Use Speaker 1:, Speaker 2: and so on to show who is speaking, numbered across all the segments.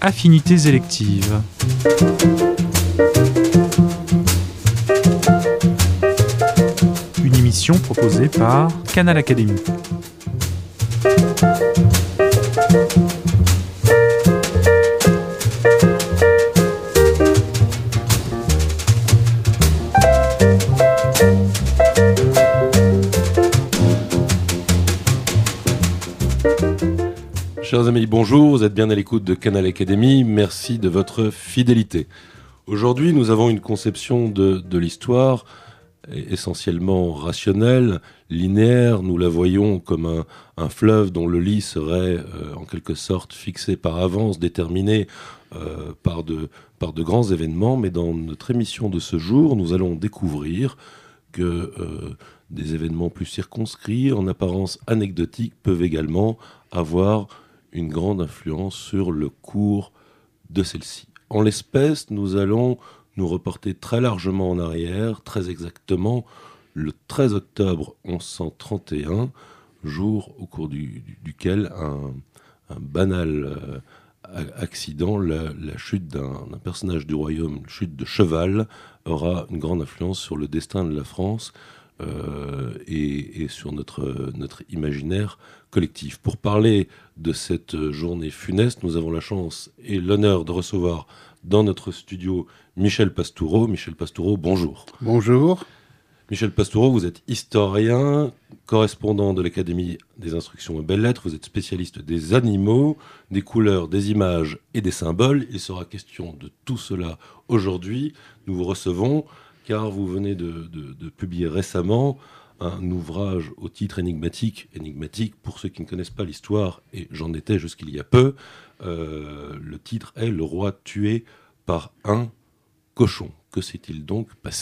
Speaker 1: Affinités électives. Une émission proposée par Canal Académie.
Speaker 2: Chers amis, bonjour, vous êtes bien à l'écoute de Canal Académie, merci de votre fidélité. Aujourd'hui, nous avons une conception de l'histoire essentiellement rationnelle, linéaire. Nous la voyons comme un fleuve dont le lit serait en quelque sorte fixé par avance, déterminé par de grands événements. Mais dans notre émission de ce jour, nous allons découvrir que des événements plus circonscrits, en apparence anecdotiques, peuvent également avoir une grande influence sur le cours de celle-ci. En l'espèce, nous allons nous reporter très largement en arrière, très exactement le 13 octobre 1131, jour au cours duquel un banal accident, la chute d'un personnage du royaume, une chute de cheval, aura une grande influence sur le destin de la France et sur notre imaginaire collectif. Pour parler de cette journée funeste, nous avons la chance et l'honneur de recevoir dans notre studio Michel Pastoureau. Michel Pastoureau, bonjour.
Speaker 3: Bonjour.
Speaker 2: Michel Pastoureau, vous êtes historien, correspondant de l'Académie des instructions et belles-lettres, vous êtes spécialiste des animaux, des couleurs, des images et des symboles. Il sera question de tout cela aujourd'hui. Nous vous recevons car vous venez de publier récemment un ouvrage au titre énigmatique pour ceux qui ne connaissent pas l'histoire, et j'en étais jusqu'il y a peu. Le titre est « Le roi tué par un cochon ». Que s'est-il donc passé ?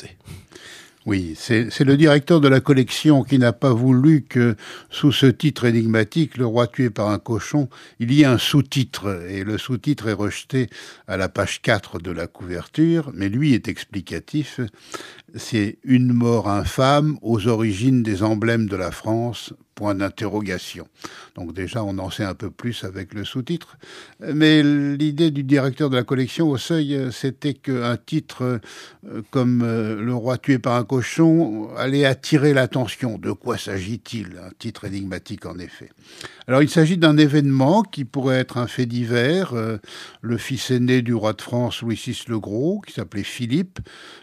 Speaker 3: Oui, c'est le directeur de la collection qui n'a pas voulu que, sous ce titre énigmatique, le roi tué par un cochon, il y ait un sous-titre. Et le sous-titre est rejeté à la page 4 de la couverture, mais lui est explicatif. C'est « Une mort infâme aux origines des emblèmes de la France ». Point d'interrogation. Donc déjà, on en sait un peu plus avec le sous-titre. Mais l'idée du directeur de la collection au Seuil, c'était qu'un titre comme Le roi tué par un cochon allait attirer l'attention. De quoi s'agit-il ? Un titre énigmatique, en effet. Alors, il s'agit d'un événement qui pourrait être un fait divers. Le fils aîné du roi de France, Louis VI le Gros, qui s'appelait Philippe,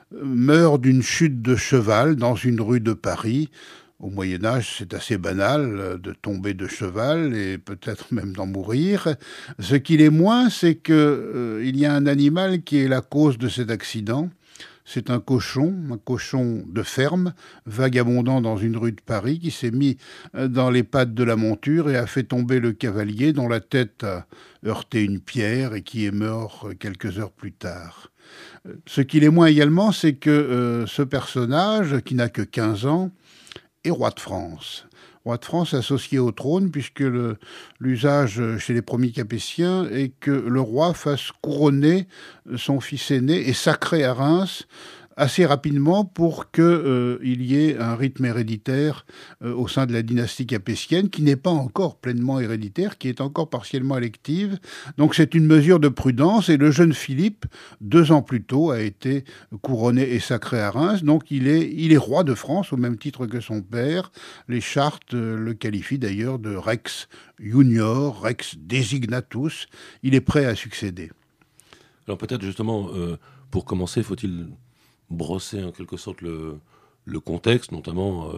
Speaker 3: meurt d'une chute de cheval dans une rue de Paris. Au Moyen-Âge, c'est assez banal de tomber de cheval et peut-être même d'en mourir. Ce qu'il est moins, c'est qu'il y a un animal qui est la cause de cet accident. C'est un cochon de ferme, vagabondant dans une rue de Paris, qui s'est mis dans les pattes de la monture et a fait tomber le cavalier dont la tête a heurté une pierre et qui est mort quelques heures plus tard. Ce qu'il est moins également, c'est que ce personnage, qui n'a que 15 ans, et roi de France. Roi de France associé au trône, puisque l'usage chez les premiers Capétiens est que le roi fasse couronner son fils aîné et sacrer à Reims assez rapidement pour qu'il y ait un rythme héréditaire au sein de la dynastie capétienne qui n'est pas encore pleinement héréditaire, qui est encore partiellement élective. Donc c'est une mesure de prudence et le jeune Philippe, 2 ans plus tôt, a été couronné et sacré à Reims. Donc il est roi de France au même titre que son père. Les chartes le qualifient d'ailleurs de Rex Junior, Rex Designatus. Il est prêt à succéder.
Speaker 2: Alors peut-être justement, pour commencer, faut-il brosser en quelque sorte le contexte, notamment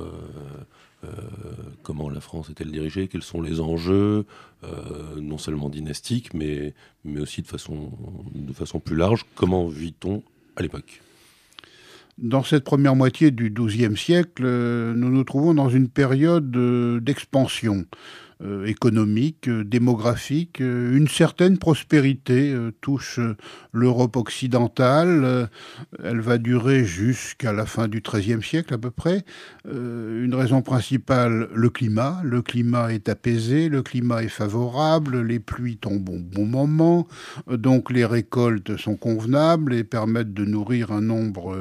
Speaker 2: comment la France est-elle dirigée, quels sont les enjeux, non seulement dynastiques, mais aussi de façon plus large. Comment vit-on à l'époque ?
Speaker 3: Dans cette première moitié du XIIe siècle, nous nous trouvons dans une période d'expansion économique, démographique. Une certaine prospérité touche l'Europe occidentale. Elle va durer jusqu'à la fin du XIIIe siècle à peu près. Une raison principale, le climat. Le climat est apaisé, le climat est favorable, les pluies tombent au bon moment, donc les récoltes sont convenables et permettent de nourrir un nombre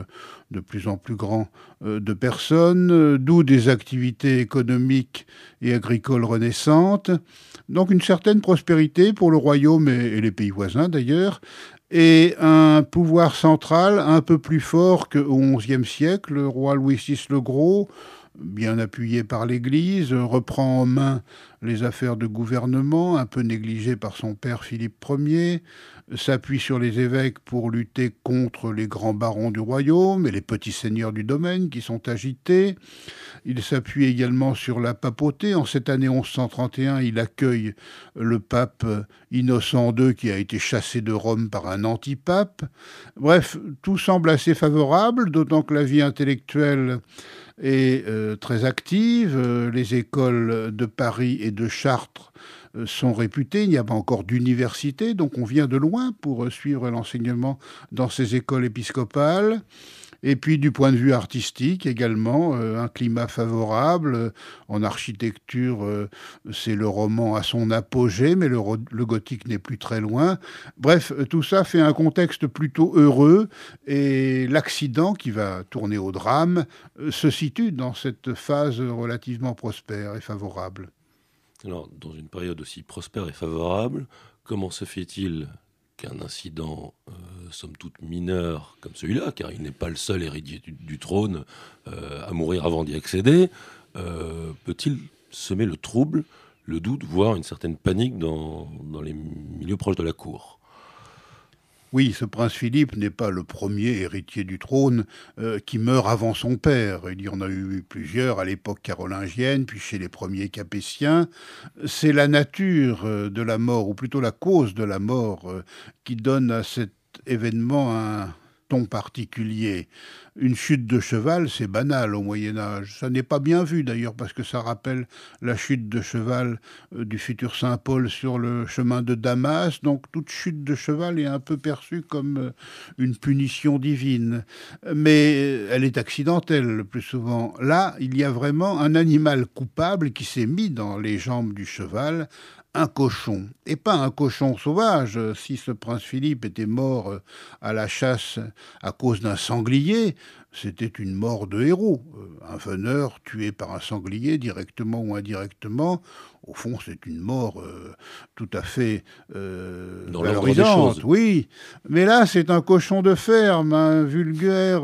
Speaker 3: de plus en plus grand de personnes, d'où des activités économiques et agricoles renaissantes. Donc une certaine prospérité pour le royaume et les pays voisins d'ailleurs, et un pouvoir central un peu plus fort qu'au XIe siècle. Le roi Louis VI le Gros, bien appuyé par l'Église, reprend en main les affaires de gouvernement, un peu négligées par son père Philippe Ier, s'appuie sur les évêques pour lutter contre les grands barons du royaume et les petits seigneurs du domaine qui sont agités. Il s'appuie également sur la papauté. En cette année 1131, il accueille le pape Innocent II qui a été chassé de Rome par un antipape. Bref, tout semble assez favorable, d'autant que la vie intellectuelle est très active. Les écoles de Paris et de Chartres sont réputées. Il n'y a pas encore d'université, donc on vient de loin pour suivre l'enseignement dans ces écoles épiscopales. Et puis du point de vue artistique également, un climat favorable. En architecture, c'est le roman à son apogée, mais le gothique n'est plus très loin. Bref, tout ça fait un contexte plutôt heureux, et l'accident qui va tourner au drame se situe dans cette phase relativement prospère et favorable.
Speaker 2: Alors, dans une période aussi prospère et favorable, comment se fait-il qu'un incident, somme toute mineur comme celui-là, car il n'est pas le seul héritier du trône à mourir avant d'y accéder, peut-il semer le trouble, le doute, voire une certaine panique dans les milieux proches de la cour ?
Speaker 3: Oui, ce prince Philippe n'est pas le premier héritier du trône qui meurt avant son père. Il y en a eu plusieurs à l'époque carolingienne, puis chez les premiers capétiens. C'est la nature de la mort, ou plutôt la cause de la mort, qui donne à cet événement un ton particulier. Une chute de cheval, c'est banal au Moyen-Âge. Ça n'est pas bien vu d'ailleurs, parce que ça rappelle la chute de cheval du futur Saint Paul sur le chemin de Damas. Donc toute chute de cheval est un peu perçue comme une punition divine. Mais elle est accidentelle le plus souvent. Là, il y a vraiment un animal coupable qui s'est mis dans les jambes du cheval, un cochon, et pas un cochon sauvage. Si ce prince Philippe était mort à la chasse à cause d'un sanglier, c'était une mort de héros. Un veneur tué par un sanglier, directement ou indirectement, au fond, c'est une mort tout à fait
Speaker 2: dans l'ordre des
Speaker 3: valorisante.
Speaker 2: choses.
Speaker 3: Oui, mais là, c'est un cochon de ferme, un vulgaire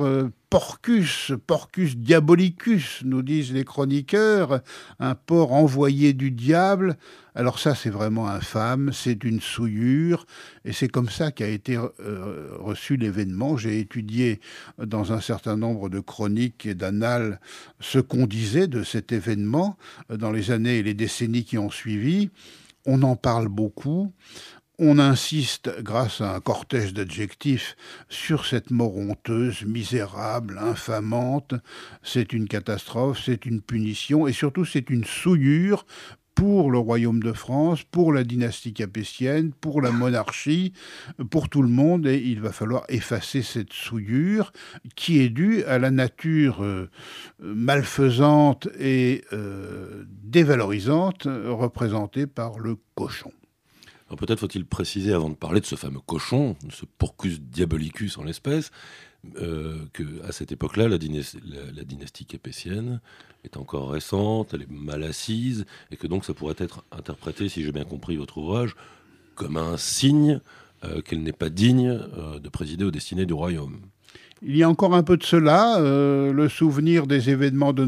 Speaker 3: Porcus diabolicus, nous disent les chroniqueurs, un porc envoyé du diable. Alors ça, c'est vraiment infâme, c'est une souillure, et c'est comme ça qu'a été reçu l'événement. J'ai étudié dans un certain nombre de chroniques et d'annales ce qu'on disait de cet événement dans les années et les décennies qui ont suivi. On en parle beaucoup. On insiste, grâce à un cortège d'adjectifs, sur cette mort honteuse, misérable, infamante. C'est une catastrophe, c'est une punition, et surtout c'est une souillure pour le royaume de France, pour la dynastie capétienne, pour la monarchie, pour tout le monde, et il va falloir effacer cette souillure qui est due à la nature malfaisante et dévalorisante représentée par le cochon.
Speaker 2: Alors peut-être faut-il préciser, avant de parler de ce fameux cochon, ce Porcus diabolicus en l'espèce, qu'à cette époque-là, la dynastie capétienne est encore récente, elle est mal assise, et que donc ça pourrait être interprété, si j'ai bien compris votre ouvrage, comme un signe qu'elle n'est pas digne de présider aux destinées du royaume.
Speaker 3: Il y a encore un peu de cela, le souvenir des événements de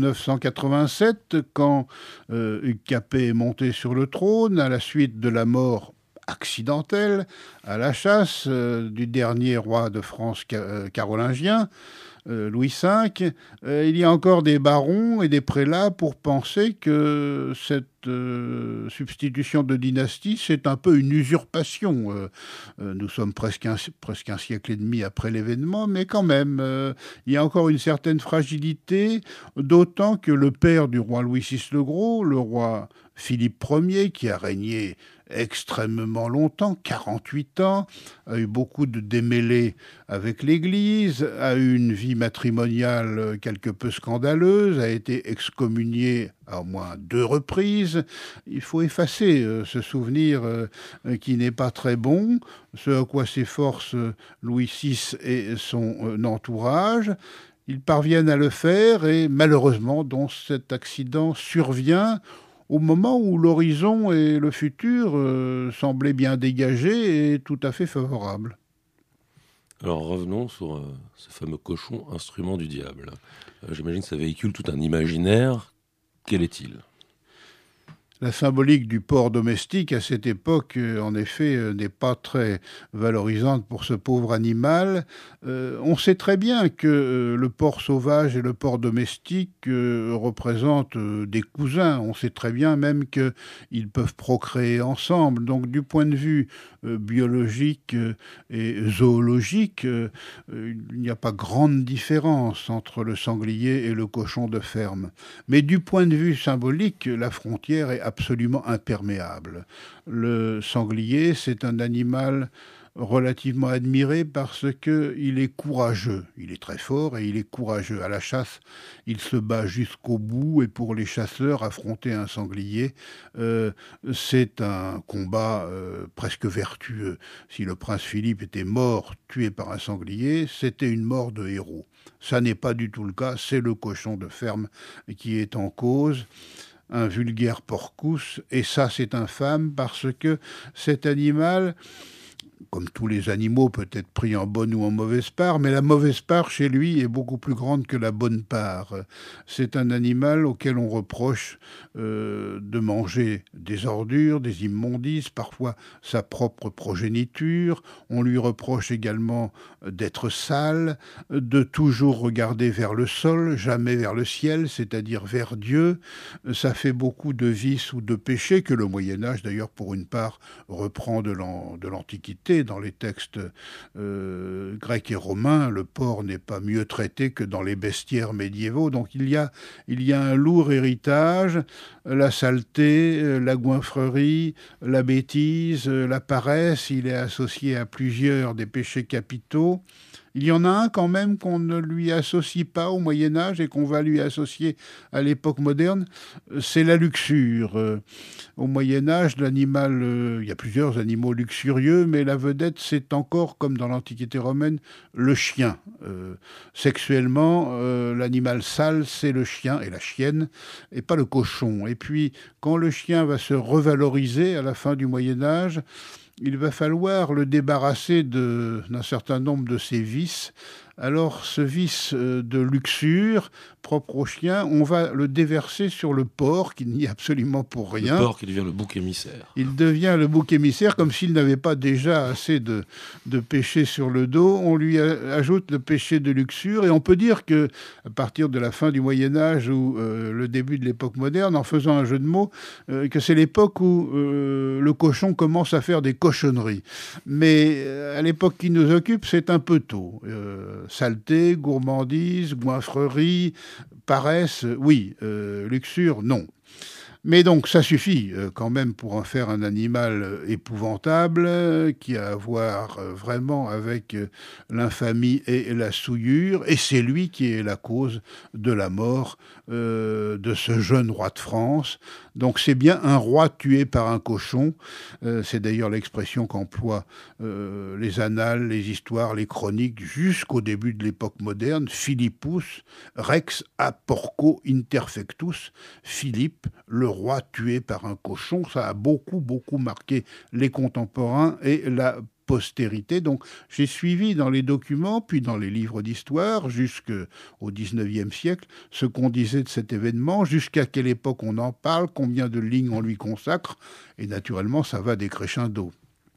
Speaker 3: 987, quand Hugues Capet est monté sur le trône à la suite de la mort accidentelle à la chasse du dernier roi de France carolingien, Louis V. Il y a encore des barons et des prélats pour penser que cette substitution de dynastie, c'est un peu une usurpation. Nous sommes presque un siècle et demi après l'événement, mais quand même, il y a encore une certaine fragilité, d'autant que le père du roi Louis VI le Gros, le roi Philippe Ier, qui a régné extrêmement longtemps, 48 ans, a eu beaucoup de démêlés avec l'Église, a eu une vie matrimoniale quelque peu scandaleuse, a été excommunié à au moins 2 reprises. Il faut effacer ce souvenir qui n'est pas très bon, ce à quoi s'efforce Louis VI et son entourage. Ils parviennent à le faire et malheureusement, donc, cet accident survient au moment où l'horizon et le futur semblaient bien dégagés et tout à fait favorables.
Speaker 2: Alors revenons sur ce fameux cochon, instrument du diable. J'imagine que ça véhicule tout un imaginaire. Quel est-il ?
Speaker 3: La symbolique du porc domestique à cette époque, en effet, n'est pas très valorisante pour ce pauvre animal. On sait très bien que le porc sauvage et le porc domestique représentent des cousins. On sait très bien même qu'ils peuvent procréer ensemble. Donc du point de vue biologique et zoologique, il n'y a pas grande différence entre le sanglier et le cochon de ferme. Mais du point de vue symbolique, la frontière est absolument imperméable. Le sanglier, c'est un animal relativement admiré parce qu'il est courageux. Il est très fort et il est courageux. À la chasse, il se bat jusqu'au bout et pour les chasseurs, affronter un sanglier, c'est un combat presque vertueux. Si le prince Philippe était mort, tué par un sanglier, c'était une mort de héros. Ça n'est pas du tout le cas, c'est le cochon de ferme qui est en cause. Un vulgaire porcus, et ça c'est infâme parce que cet animal, comme tous les animaux, peut être pris en bonne ou en mauvaise part, mais la mauvaise part chez lui est beaucoup plus grande que la bonne part. C'est un animal auquel on reproche de manger des ordures, des immondices, parfois sa propre progéniture. On lui reproche également d'être sale, de toujours regarder vers le sol, jamais vers le ciel, c'est-à-dire vers Dieu. Ça fait beaucoup de vices ou de péchés que le Moyen-Âge, d'ailleurs, pour une part, reprend de l'Antiquité. Dans les textes grecs et romains, le porc n'est pas mieux traité que dans les bestiaires médiévaux. Donc il y a un lourd héritage, la saleté, la goinfrerie, la bêtise, la paresse. Il est associé à plusieurs des péchés capitaux. Il y en a un quand même qu'on ne lui associe pas au Moyen-Âge et qu'on va lui associer à l'époque moderne, c'est la luxure. Au Moyen-Âge, l'animal, il y a plusieurs animaux luxurieux, mais la vedette, c'est encore, comme dans l'Antiquité romaine, le chien. Sexuellement, l'animal sale, c'est le chien et la chienne, et pas le cochon. Et puis, quand le chien va se revaloriser à la fin du Moyen-Âge, il va falloir le débarrasser d'un certain nombre de ses vices. Alors, ce vice de luxure, propre au chien, on va le déverser sur le porc, qui n'y est absolument pour rien.
Speaker 2: Le porc qui devient le bouc émissaire.
Speaker 3: Il devient le bouc émissaire, comme s'il n'avait pas déjà assez de péchés sur le dos. On lui ajoute le péché de luxure, et on peut dire que, à partir de la fin du Moyen-Âge ou le début de l'époque moderne, en faisant un jeu de mots, que c'est l'époque où le cochon commence à faire des cochonneries. Mais à l'époque qui nous occupe, c'est un peu tôt. Saleté, gourmandise, goinfrerie, paresse, oui. Luxure, non. Mais donc, ça suffit quand même pour en faire un animal épouvantable qui a à voir vraiment avec l'infamie et la souillure. Et c'est lui qui est la cause de la mort de ce jeune roi de France. Donc, c'est bien un roi tué par un cochon. C'est d'ailleurs l'expression qu'emploient les annales, les histoires, les chroniques jusqu'au début de l'époque moderne. Philippus rex a porco interfectus. Philippe, le roi tué par un cochon, ça a beaucoup marqué les contemporains et la postérité. Donc j'ai suivi dans les documents, puis dans les livres d'histoire, jusqu'au XIXe siècle, ce qu'on disait de cet événement, jusqu'à quelle époque on en parle, combien de lignes on lui consacre, et naturellement ça va décrescendo.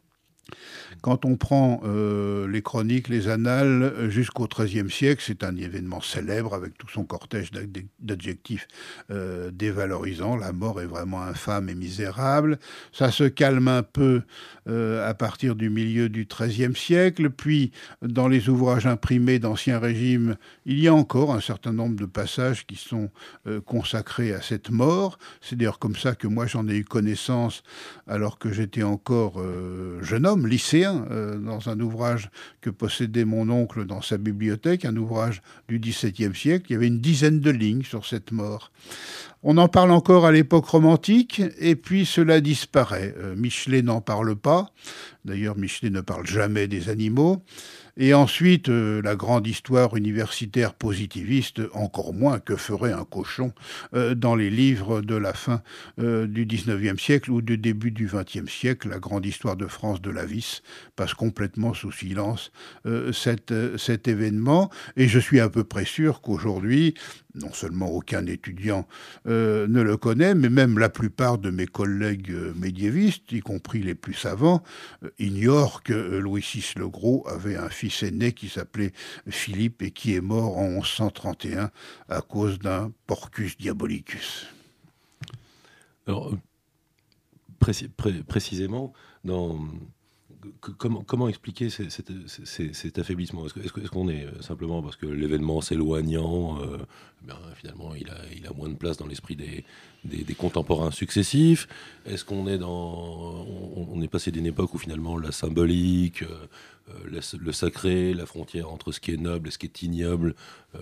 Speaker 3: Quand on prend les chroniques, les annales, jusqu'au XIIIe siècle, c'est un événement célèbre avec tout son cortège d'adjectifs dévalorisants. La mort est vraiment infâme et misérable. Ça se calme un peu à partir du milieu du XIIIe siècle. Puis, dans les ouvrages imprimés d'Ancien Régime, il y a encore un certain nombre de passages qui sont consacrés à cette mort. C'est d'ailleurs comme ça que moi j'en ai eu connaissance alors que j'étais encore jeune homme, lycéen, dans un ouvrage que possédait mon oncle dans sa bibliothèque, un ouvrage du XVIIe siècle. Il y avait une dizaine de lignes sur cette mort. On en parle encore à l'époque romantique, et puis cela disparaît. Michelet n'en parle pas. D'ailleurs, Michelet ne parle jamais des animaux. Et ensuite, la grande histoire universitaire positiviste, encore moins que ferait un cochon dans les livres de la fin du XIXe siècle ou du début du XXe siècle. La grande histoire de France de Lavis passe complètement sous silence cet événement. Et je suis à peu près sûr qu'aujourd'hui, non seulement aucun étudiant ne le connaît, mais même la plupart de mes collègues médiévistes, y compris les plus savants, ignorent que Louis VI le Gros avait un fils aîné qui s'appelait Philippe et qui est mort en 1131 à cause d'un porcus diabolicus.
Speaker 2: Alors, précisément, comment expliquer cet affaiblissement ? Est-ce qu'on est simplement parce que l'événement s'éloignant, finalement il a moins de place dans l'esprit des contemporains successifs ? Est-ce qu'on est on est passé d'une époque où finalement la symbolique, le sacré, la frontière entre ce qui est noble et ce qui est ignoble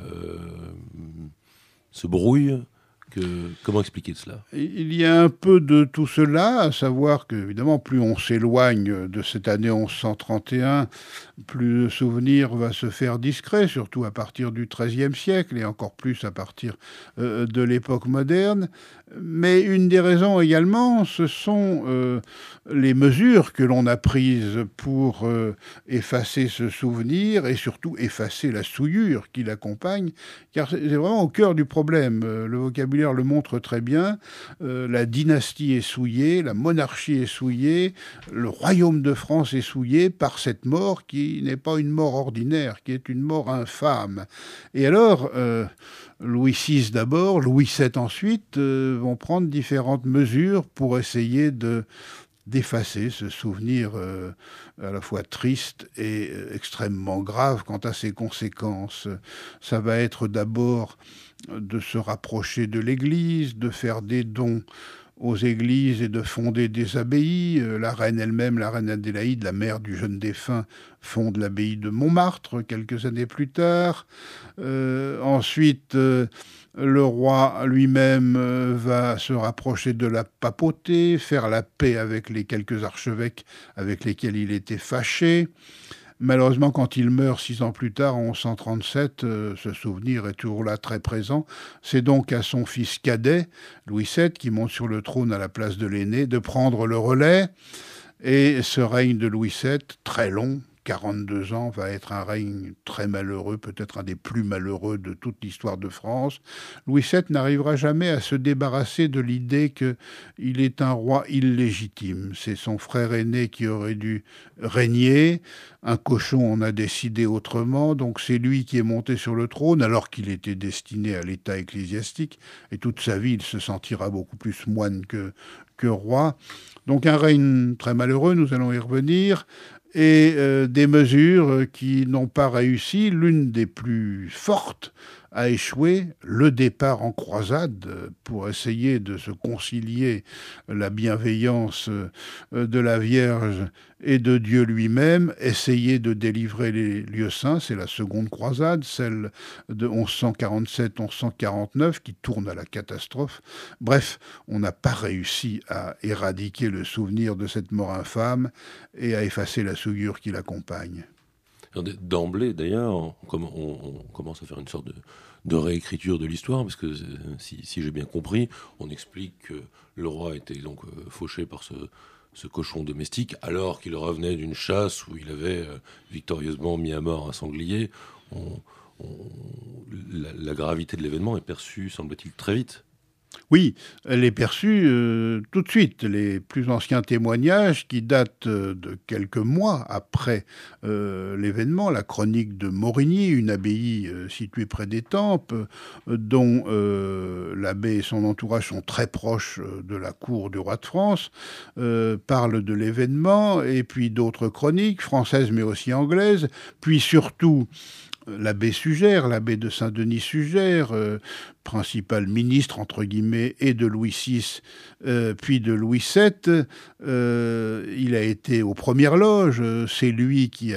Speaker 2: se brouille ? Comment expliquer cela ?
Speaker 3: Il y a un peu de tout cela, à savoir que, évidemment, plus on s'éloigne de cette année 1131, plus le souvenir va se faire discret, surtout à partir du XIIIe siècle et encore plus à partir de l'époque moderne. Mais une des raisons également, ce sont les mesures que l'on a prises pour effacer ce souvenir et surtout effacer la souillure qui l'accompagne, car c'est vraiment au cœur du problème. Le vocabulaire le montre très bien. La dynastie est souillée, la monarchie est souillée, le royaume de France est souillé par cette mort qui n'est pas une mort ordinaire, qui est une mort infâme. Et alors, Louis VI d'abord, Louis VII ensuite, vont prendre différentes mesures pour essayer d'effacer ce souvenir à la fois triste et extrêmement grave quant à ses conséquences. Ça va être d'abord de se rapprocher de l'Église, de faire des dons aux églises et de fonder des abbayes. La reine elle-même, la reine Adélaïde, la mère du jeune défunt, fonde l'abbaye de Montmartre quelques années plus tard. Ensuite, le roi lui-même va se rapprocher de la papauté, faire la paix avec les quelques archevêques avec lesquels il était fâché. Malheureusement, quand il meurt 6 ans plus tard, en 1137, ce souvenir est toujours là, très présent. C'est donc à son fils cadet, Louis VII, qui monte sur le trône à la place de l'aîné, de prendre le relais. Et ce règne de Louis VII, très long, 42 ans, va être un règne très malheureux, peut-être un des plus malheureux de toute l'histoire de France. Louis VII n'arrivera jamais à se débarrasser de l'idée qu'il est un roi illégitime. C'est son frère aîné qui aurait dû régner. Un cochon en a décidé autrement, donc c'est lui qui est monté sur le trône alors qu'il était destiné à l'état ecclésiastique. Et toute sa vie, il se sentira beaucoup plus moine que roi. Donc un règne très malheureux, nous allons y revenir. Et des mesures qui n'ont pas réussi. L'une des plus fortes a échoué, le départ en croisade pour essayer de se concilier la bienveillance de la Vierge et de Dieu lui-même, essayer de délivrer les lieux saints, c'est la seconde croisade, celle de 1147-1149 qui tourne à la catastrophe. Bref, on n'a pas réussi à éradiquer le souvenir de cette mort infâme et à effacer la souillure qui l'accompagne.
Speaker 2: D'emblée, d'ailleurs, on commence à faire une sorte de réécriture de l'histoire, parce que si j'ai bien compris, on explique que le roi était donc fauché par ce cochon domestique, alors qu'il revenait d'une chasse où il avait victorieusement mis à mort un sanglier. La gravité de l'événement est perçue, semble-t-il, très vite.
Speaker 3: Oui, elle est perçue tout de suite. Les plus anciens témoignages qui datent de quelques mois après l'événement, la chronique de Morigny, une abbaye située près d'Étampes, dont l'abbé et son entourage sont très proches de la cour du roi de France, parlent de l'événement, et puis d'autres chroniques, françaises mais aussi anglaises, puis surtout l'abbé Sugère, l'abbé de Saint-Denis Sugère, principal ministre, entre guillemets, et de Louis VI, puis de Louis VII. Il a été aux premières loges. C'est lui qui a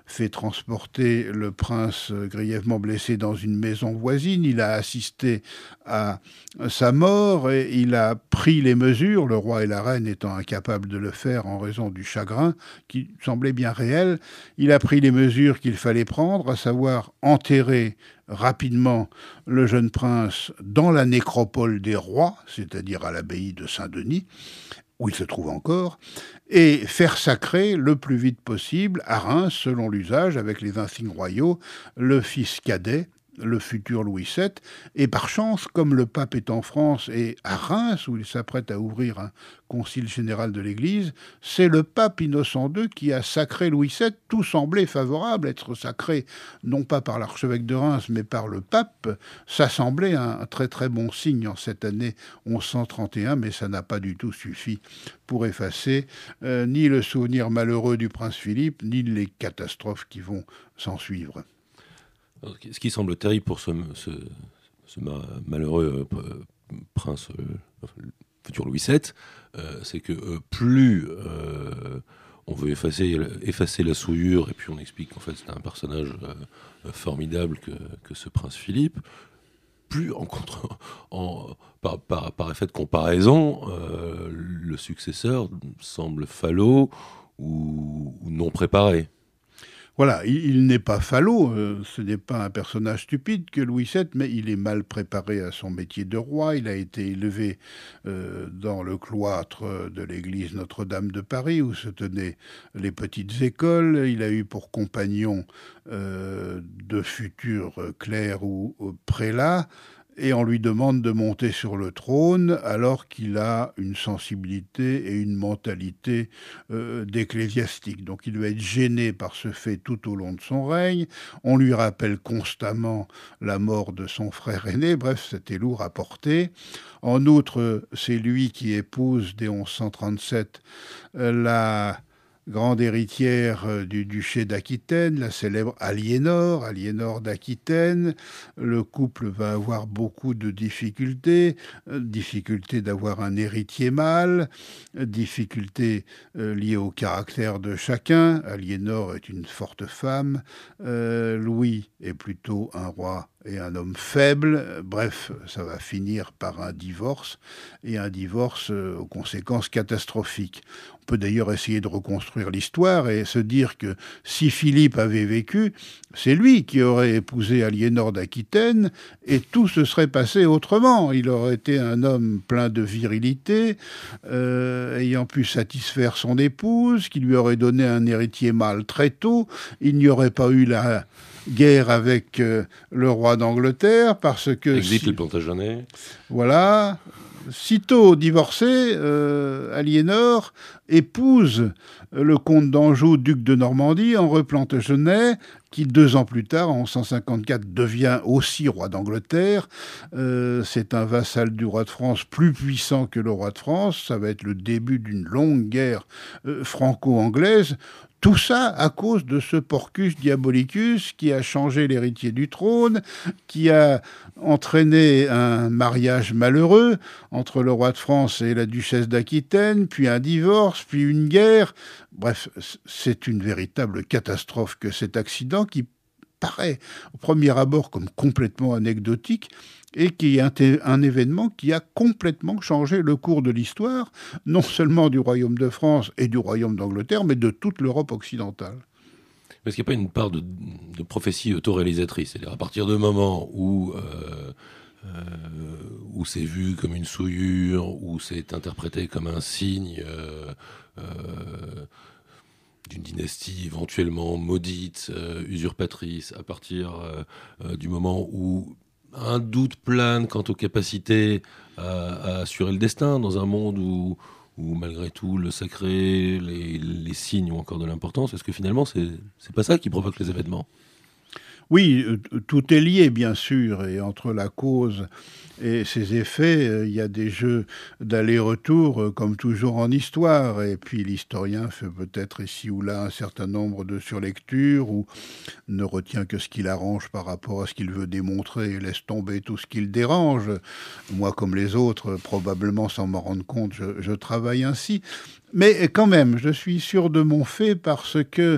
Speaker 3: fait transporter le prince grièvement blessé dans une maison voisine. Il a assisté à sa mort et il a pris les mesures, le roi et la reine étant incapables de le faire en raison du chagrin qui semblait bien réel. Il a pris les mesures qu'il fallait prendre, à savoir enterrer rapidement le jeune prince dans la nécropole des rois, c'est-à-dire à l'abbaye de Saint-Denis, où il se trouve encore, et faire sacrer le plus vite possible à Reims, selon l'usage, avec les insignes royaux, le fils cadet, le futur Louis VII, et par chance, comme le pape est en France et à Reims, où il s'apprête à ouvrir un concile général de l'Église, c'est le pape Innocent II qui a sacré Louis VII. Tout semblait favorable, être sacré non pas par l'archevêque de Reims, mais par le pape. Ça semblait un très très bon signe en cette année 1131, mais ça n'a pas du tout suffi pour effacer ni le souvenir malheureux du prince Philippe, ni les catastrophes qui vont s'en suivre.
Speaker 2: Ce qui semble terrible pour ce malheureux prince, futur Louis VII, c'est que plus on veut effacer la souillure, et puis on explique qu'en fait c'est un personnage formidable que ce prince Philippe, plus par effet de comparaison, le successeur semble falot ou non préparé.
Speaker 3: Voilà, il n'est pas falot, ce n'est pas un personnage stupide que Louis VII, mais il est mal préparé à son métier de roi. Il a été élevé dans le cloître de l'église Notre-Dame de Paris, où se tenaient les petites écoles. Il a eu pour compagnon de futurs clercs ou prélats. Et on lui demande de monter sur le trône alors qu'il a une sensibilité et une mentalité d'ecclésiastique. Donc il doit être gêné par ce fait tout au long de son règne. On lui rappelle constamment la mort de son frère aîné. Bref, c'était lourd à porter. En outre, c'est lui qui épouse dès 1137 la grande héritière du duché d'Aquitaine, la célèbre Aliénor d'Aquitaine. Le couple va avoir beaucoup de difficultés, difficultés d'avoir un héritier mâle, difficultés liées au caractère de chacun. Aliénor est une forte femme, Louis est plutôt un roi et un homme faible. Bref, ça va finir par un divorce, et un divorce aux conséquences catastrophiques. On peut d'ailleurs essayer de reconstruire l'histoire et se dire que si Philippe avait vécu, c'est lui qui aurait épousé Aliénor d'Aquitaine et tout se serait passé autrement. Il aurait été un homme plein de virilité, ayant pu satisfaire son épouse, qui lui aurait donné un héritier mâle très tôt. Il n'y aurait pas eu la guerre avec le roi d'Angleterre parce que...
Speaker 2: Exit le Plantagenet.
Speaker 3: Voilà. Sitôt divorcée, Aliénor épouse le comte d'Anjou, duc de Normandie, Henri Plantagenet, qui 2 ans plus tard, en 1154, devient aussi roi d'Angleterre. C'est un vassal du roi de France plus puissant que le roi de France. Ça va être le début d'une longue guerre franco-anglaise. Tout ça à cause de ce Porcus Diabolicus qui a changé l'héritier du trône, qui a entraîné un mariage malheureux entre le roi de France et la duchesse d'Aquitaine, puis un divorce, puis une guerre. Bref, c'est une véritable catastrophe que cet accident qui paraît au premier abord comme complètement anecdotique et qui est un événement qui a complètement changé le cours de l'histoire, non seulement du royaume de France et du royaume d'Angleterre, mais de toute l'Europe occidentale.
Speaker 2: Est-ce qu'il n'y a pas une part de prophétie autoréalisatrice ? C'est-à-dire à partir du moment où c'est vu comme une souillure, où c'est interprété comme un signe d'une dynastie éventuellement maudite, usurpatrice, à partir du moment où un doute plane quant aux capacités à assurer le destin dans un monde où malgré tout le sacré, les signes ont encore de l'importance. Est-ce que finalement c'est pas ça qui provoque les événements ?
Speaker 3: Oui, tout est lié, bien sûr, et entre la cause et ses effets, il y a des jeux d'aller-retour, comme toujours en histoire, et puis l'historien fait peut-être ici ou là un certain nombre de surlectures, ou ne retient que ce qui l'arrange par rapport à ce qu'il veut démontrer et laisse tomber tout ce qui le dérange. Moi, comme les autres, probablement sans m'en rendre compte, je travaille ainsi. Mais quand même, je suis sûr de mon fait parce que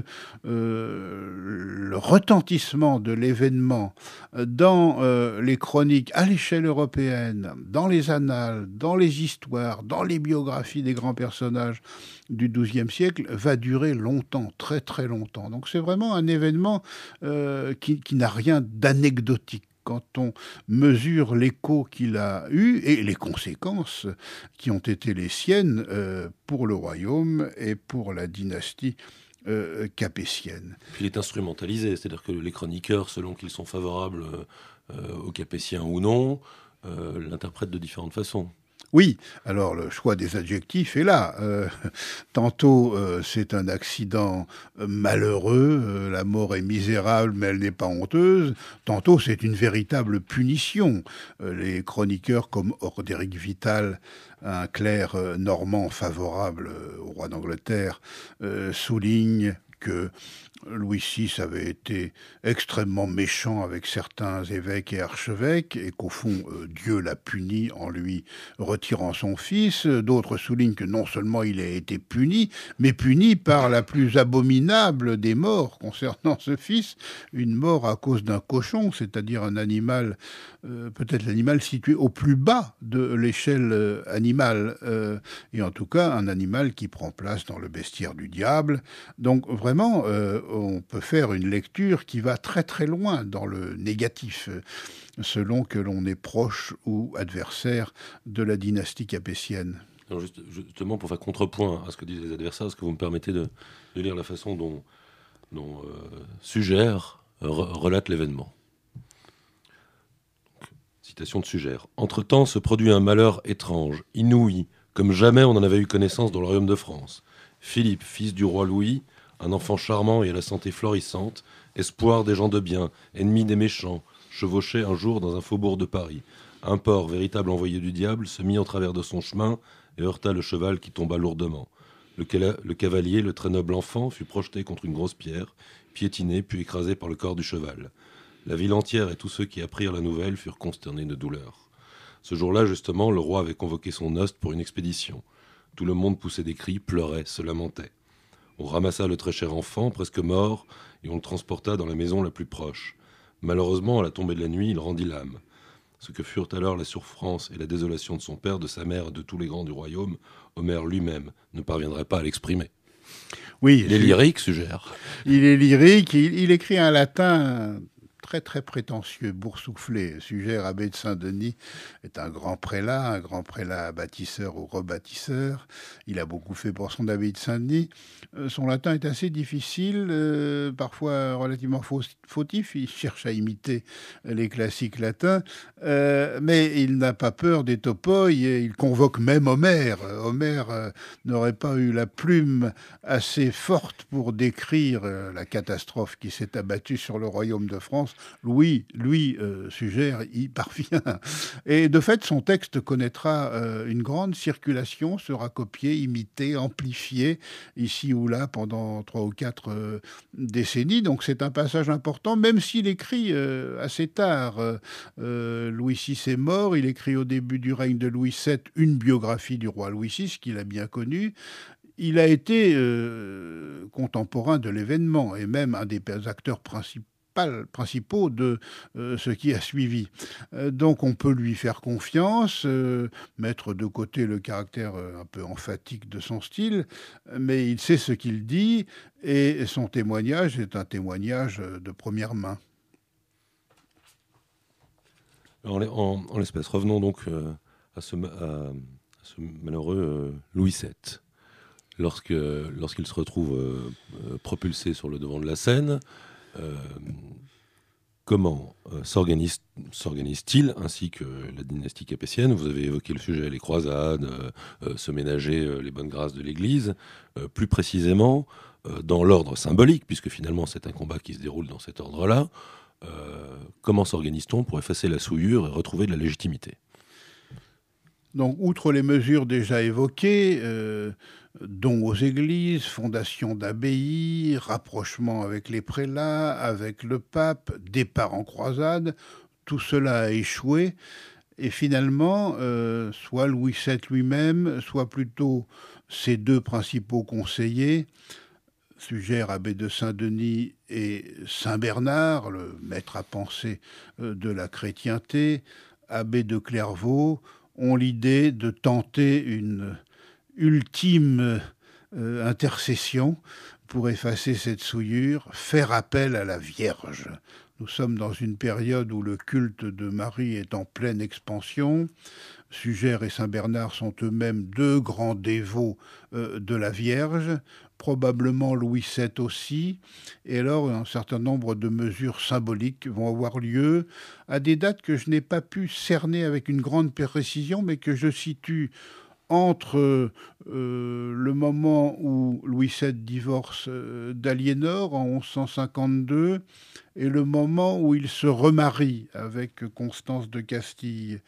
Speaker 3: le retentissement de l'événement dans les chroniques à l'échelle européenne, dans les annales, dans les histoires, dans les biographies des grands personnages du XIIe siècle va durer longtemps, très très longtemps. Donc c'est vraiment un événement qui n'a rien d'anecdotique quand on mesure l'écho qu'il a eu et les conséquences qui ont été les siennes pour le royaume et pour la dynastie capétienne.
Speaker 2: Puis il est instrumentalisé, c'est-à-dire que les chroniqueurs, selon qu'ils sont favorables aux Capétiens ou non, l'interprètent de différentes façons.
Speaker 3: Oui, alors le choix des adjectifs est là. Tantôt c'est un accident malheureux, la mort est misérable mais elle n'est pas honteuse. Tantôt c'est une véritable punition. Les chroniqueurs comme Ordéric Vital, un clerc normand favorable au roi d'Angleterre, soulignent que Louis VI avait été extrêmement méchant avec certains évêques et archevêques et qu'au fond, Dieu l'a puni en lui retirant son fils. D'autres soulignent que non seulement il a été puni, mais puni par la plus abominable des morts concernant ce fils, une mort à cause d'un cochon, c'est-à-dire un animal, peut-être l'animal situé au plus bas de l'échelle animale, et en tout cas un animal qui prend place dans le bestiaire du diable. Donc vraiment, on peut faire une lecture qui va très très loin dans le négatif, selon que l'on est proche ou adversaire de la dynastie capétienne.
Speaker 2: Alors justement, pour faire contrepoint à ce que disent les adversaires, est-ce que vous me permettez de lire la façon dont Sugère relate l'événement. Citation de Sugère. « Entre-temps se produit un malheur étrange, inouï, comme jamais on en avait eu connaissance dans le royaume de France. Philippe, fils du roi Louis, un enfant charmant et à la santé florissante, espoir des gens de bien, ennemi des méchants, chevauchait un jour dans un faubourg de Paris. Un porc, véritable envoyé du diable, se mit en travers de son chemin et heurta le cheval qui tomba lourdement. Le cavalier, le très noble enfant, fut projeté contre une grosse pierre, piétiné puis écrasé par le corps du cheval. La ville entière et tous ceux qui apprirent la nouvelle furent consternés de douleur. Ce jour-là, justement, le roi avait convoqué son hoste pour une expédition. Tout le monde poussait des cris, pleurait, se lamentait. On ramassa le très cher enfant, presque mort, et on le transporta dans la maison la plus proche. Malheureusement, à la tombée de la nuit, il rendit l'âme. Ce que furent alors la souffrance et la désolation de son père, de sa mère et de tous les grands du royaume, Homère lui-même ne parviendrait pas à l'exprimer. »
Speaker 3: Oui,
Speaker 2: il est lyrique, Sugère.
Speaker 3: Il est lyrique, il écrit un latin très très prétentieux, boursouflé. Sugère, abbé de Saint-Denis, est un grand prélat bâtisseur ou rebâtisseur. Il a beaucoup fait pour son abbaye de Saint-Denis. Son latin est assez difficile, parfois relativement fautif. Il cherche à imiter les classiques latins, mais il n'a pas peur des topoi et il convoque même Homère. Homère n'aurait pas eu la plume assez forte pour décrire la catastrophe qui s'est abattue sur le royaume de France. Lui, Sugère, y parvient. Et de fait, son texte connaîtra une grande circulation, sera copié, imité, amplifié, ici ou là, pendant 3 ou 4 décennies. Donc c'est un passage important, même s'il écrit assez tard. Louis VI est mort, il écrit au début du règne de Louis VII une biographie du roi Louis VI, qu'il a bien connu. Il a été contemporain de l'événement, et même un des acteurs principaux de ce qui a suivi. Donc on peut lui faire confiance, mettre de côté le caractère un peu emphatique de son style, mais il sait ce qu'il dit et son témoignage est un témoignage de première main.
Speaker 2: En l'espèce, revenons donc à ce malheureux Louis VII. Lorsqu'il se retrouve propulsé sur le devant de la scène, comment s'organise-t-il ainsi que la dynastie capétienne? Vous avez évoqué le sujet, les croisades, se ménager les bonnes grâces de l'Église. Plus précisément, dans l'ordre symbolique, puisque finalement c'est un combat qui se déroule dans cet ordre-là, Comment s'organise-t-on pour effacer la souillure et retrouver de la légitimité ?
Speaker 3: Donc, outre les mesures déjà évoquées, dons aux églises, fondation d'abbayes, rapprochement avec les prélats, avec le pape, départ en croisade, tout cela a échoué. Et finalement, soit Louis VII lui-même, soit plutôt ses deux principaux conseillers, Sugère, abbé de Saint-Denis, et Saint Bernard, le maître à penser de la chrétienté, abbé de Clairvaux, ont l'idée de tenter une ultime intercession pour effacer cette souillure, faire appel à la Vierge. Nous sommes dans une période où le culte de Marie est en pleine expansion. Sugère et Saint Bernard sont eux-mêmes deux grands dévots de la Vierge, probablement Louis VII aussi, et alors un certain nombre de mesures symboliques vont avoir lieu à des dates que je n'ai pas pu cerner avec une grande précision, mais que je situe entre le moment où Louis VII divorce d'Aliénor en 1152 et le moment où il se remarie avec Constance de Castille